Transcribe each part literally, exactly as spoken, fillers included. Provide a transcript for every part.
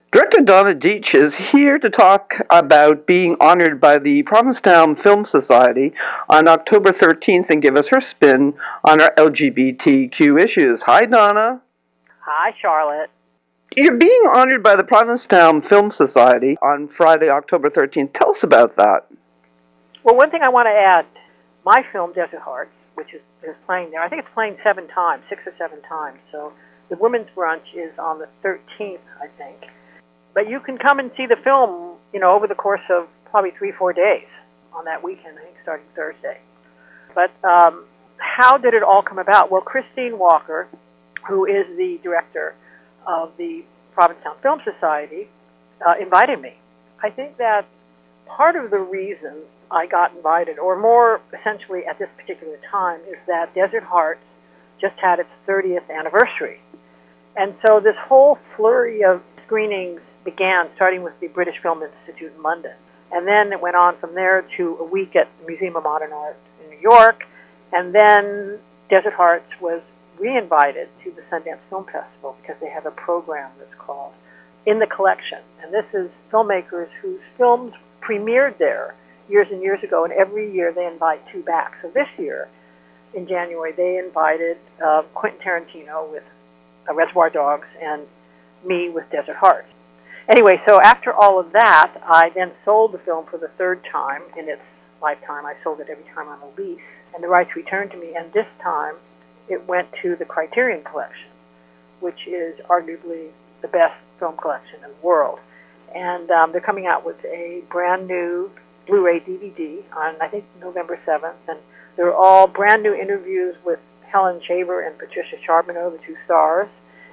Director Donna Deitch is here to talk about being honored by the Provincetown Film Society on October thirteenth and give us her spin on our L G B T Q issues. Hi, Donna. Hi, Charlotte. You're being honored by the Provincetown Film Society on Friday, October thirteenth. Tell us about that. Well, one thing I want to add, my film, Desert Hearts, which is, is playing there, I think it's playing seven times, six or seven times. So the Women's Brunch is on the thirteenth, I think. But you can come and see the film, you know, over the course of probably three, four days on that weekend, I think starting Thursday. But um, how did it all come about? Well, Christine Walker, who is the director of the Provincetown Film Society, uh, invited me. I think that part of the reason I got invited, or more essentially at this particular time, is that Desert Hearts just had its thirtieth anniversary. And so this whole flurry of screenings began, starting with the British Film Institute in London. And then it went on from there to a week at the Museum of Modern Art in New York. And then Desert Hearts was re-invited to the Sundance Film Festival because they have a program that's called In the Collection. And this is filmmakers whose films premiered there years and years ago, and every year they invite two back. So this year, in January, they invited uh, Quentin Tarantino with uh, Reservoir Dogs and me with Desert Hearts. Anyway, so after all of that, I then sold the film for the third time in its lifetime. I sold it every time on a lease, and the rights returned to me, and this time it went to the Criterion Collection, which is arguably the best film collection in the world. And um, they're coming out with a brand new Blu-ray D V D on, I think, November seventh, and they're all brand new interviews with Helen Shaver and Patricia Charbonneau, the two stars.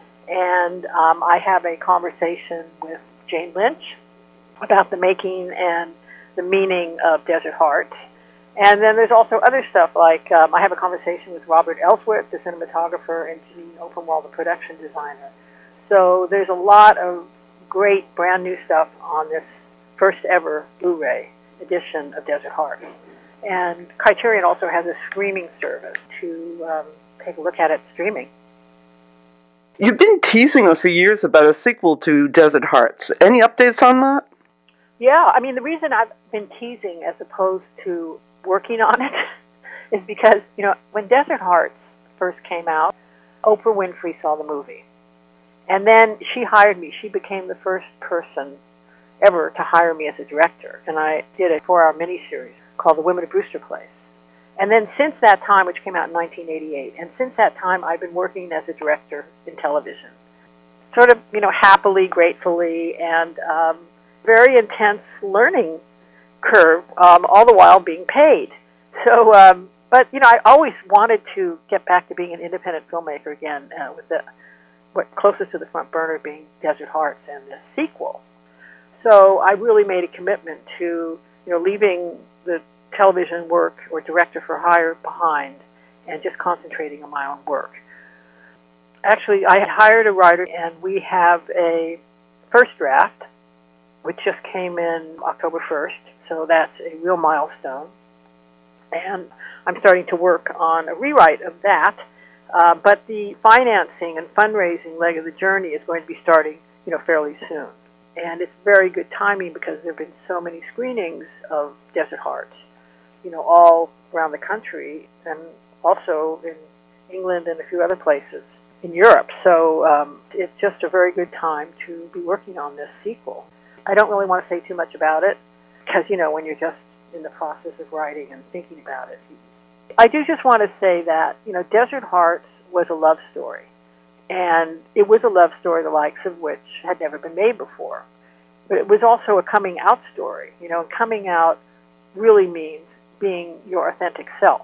And um, I have a conversation with Jane Lynch about the making and the meaning of Desert Hearts. And then there's also other stuff, like um, I have a conversation with Robert Ellsworth, the cinematographer, and Janine Openwald, the production designer. So there's a lot of great brand new stuff on this first ever Blu-ray edition of Desert Hearts. And Criterion also has a streaming service to um, take a look at it streaming. You've been teasing us for years about a sequel to Desert Hearts. Any updates on that? Yeah, I mean, the reason I've been teasing as opposed to working on it is because, you know, when Desert Hearts first came out, Oprah Winfrey saw the movie. And then she hired me. She became the first person ever to hire me as a director. And I did a four-hour miniseries called The Women of Brewster Place. And then since that time, which came out in nineteen eighty-eight, and since that time, I've been working as a director in television. Sort of, you know, happily, gratefully, and um, very intense learning curve, um, all the while being paid. So, um, but, you know, I always wanted to get back to being an independent filmmaker again, uh, with the what closest to the front burner being Desert Hearts and the sequel. So I really made a commitment to, you know, leaving the television work or director for hire behind and just concentrating on my own work. Actually, I had hired a writer, and we have a first draft, which just came in October first, so that's a real milestone. And I'm starting to work on a rewrite of that, uh, but the financing and fundraising leg of the journey is going to be starting, you know, fairly soon. And it's very good timing because there have been so many screenings of Desert Hearts, you know, all around the country, and also in England and a few other places in Europe. So um, it's just a very good time to be working on this sequel. I don't really want to say too much about it because, you know, when you're just in the process of writing and thinking about it. I do just want to say that, you know, Desert Hearts was a love story. And it was a love story the likes of which had never been made before. But it was also a coming out story. You know, and coming out really means being your authentic self.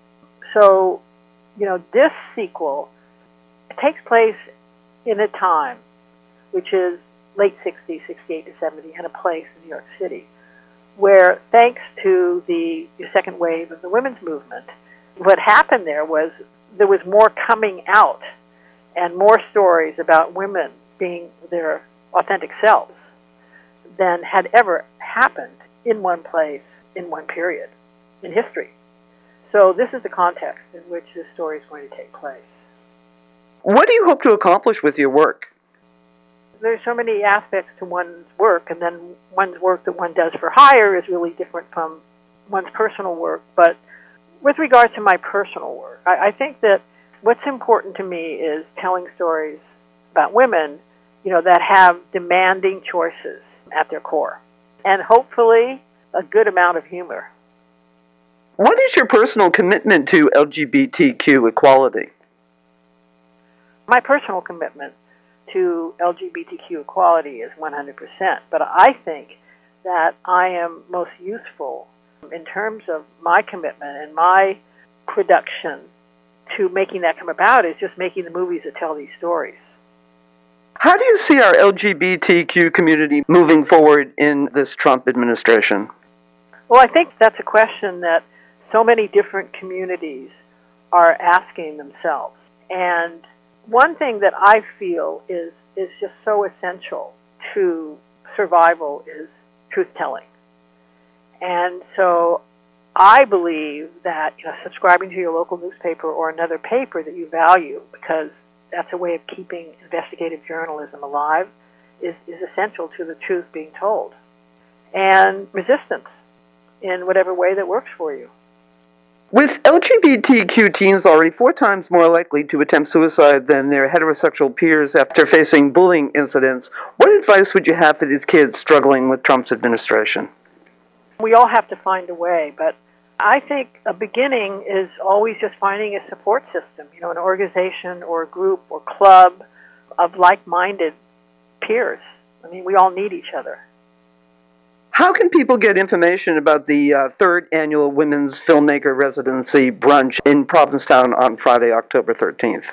So, you know, this sequel takes place in a time which is late sixties, sixty-eight to seventy, and a place in New York City, where thanks to the second wave of the women's movement, what happened there was there was more coming out and more stories about women being their authentic selves than had ever happened in one place, in one period, in history. So this is the context in which this story is going to take place. What do you hope to accomplish with your work? there's so many aspects to one's work, and then one's work that one does for hire is really different from one's personal work. But with regard to my personal work, I, I think that what's important to me is telling stories about women, you know, that have demanding choices at their core, and hopefully a good amount of humor. What is your personal commitment to L G B T Q equality? My personal commitment to L G B T Q equality is one hundred percent, but I think that I am most useful in terms of my commitment and my production to making that come about is just making the movies that tell these stories. How do you see our L G B T Q community moving forward in this Trump administration? Well, I think that's a question that so many different communities are asking themselves. And one thing that I feel is, is just so essential to survival is truth-telling. And so I believe that, you know, subscribing to your local newspaper or another paper that you value, because that's a way of keeping investigative journalism alive, is, is essential to the truth being told. And resistance in whatever way that works for you. With L G B T Q teens already four times more likely to attempt suicide than their heterosexual peers after facing bullying incidents, what advice would you have for these kids struggling with Trump's administration? We all have to find a way, but I think a beginning is always just finding a support system, you know, an organization or a group or club of like-minded peers. I mean, we all need each other. How can people get information about the uh, third annual Women's Filmmaker Residency Brunch in Provincetown on Friday, October thirteenth?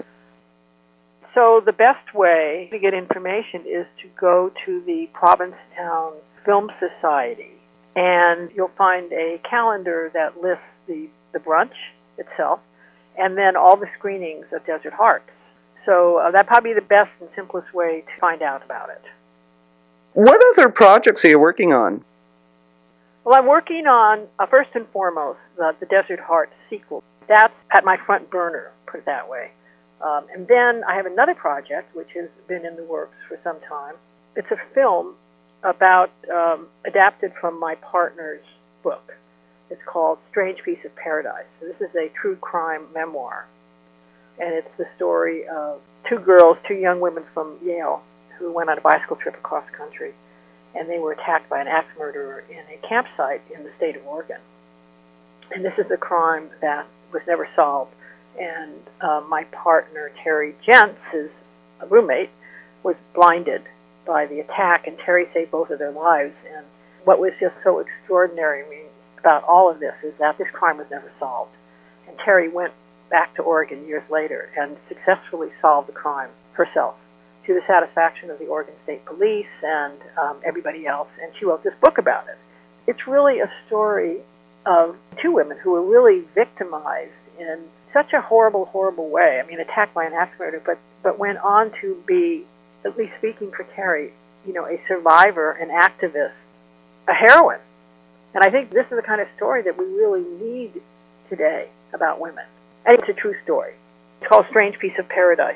So the best way to get information is to go to the Provincetown Film Society, and you'll find a calendar that lists the, the brunch itself, and then all the screenings of Desert Hearts. So uh, that'd probably be the best and simplest way to find out about it. What other projects are you working on? Well, I'm working on, uh, first and foremost, uh, the Desert Heart sequel. That's at my front burner, put it that way. Um, and then I have another project, which has been in the works for some time. It's a film about, um, adapted from my partner's book. It's called Strange Piece of Paradise. So this is a true crime memoir. And it's the story of two girls, two young women from Yale, who went on a bicycle trip across the country, and they were attacked by an axe murderer in a campsite in the state of Oregon. And this is a crime that was never solved. And uh, my partner, Terry Jentz, his roommate, was blinded by the attack, and Terry saved both of their lives. And what was just so extraordinary, I mean, about all of this is that this crime was never solved. And Terry went back to Oregon years later and successfully solved the crime herself, to the satisfaction of the Oregon State Police and um, everybody else, and she wrote this book about it. It's really a story of two women who were really victimized in such a horrible, horrible way. I mean, attacked by an axe murderer, but, but went on to be, at least speaking for Terry, you know, a survivor, an activist, a heroine. And I think this is the kind of story that we really need today about women. And it's a true story. It's called Strange Piece of Paradise.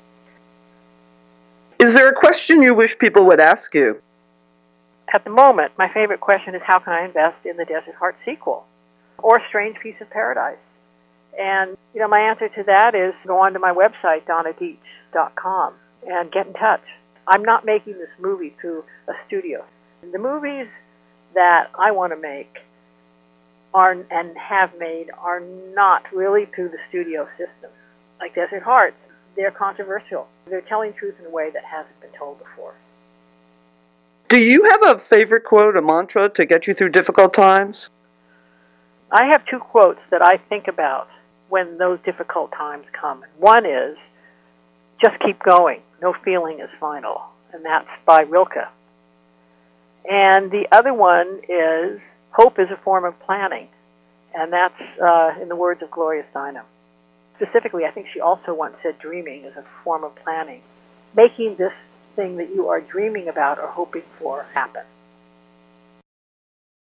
Is there a question you wish people would ask you? At the moment, my favorite question is how can I invest in the Desert Heart sequel or Strange Piece of Paradise? And, you know, my answer to that is go on to my website, donna deitch dot com, and get in touch. I'm not making this movie through a studio. The movies that I want to make are and have made are not really through the studio system. Like Desert Hearts, they're controversial. They're telling truth in a way that hasn't been told before. Do you have a favorite quote, a mantra, to get you through difficult times? I have two quotes that I think about when those difficult times come. One is, just keep going. No feeling is final. And that's by Rilke. And the other one is, hope is a form of planning. And that's uh, in the words of Gloria Steinem. Specifically, I think she also once said dreaming is a form of planning. Making this thing that you are dreaming about or hoping for happen.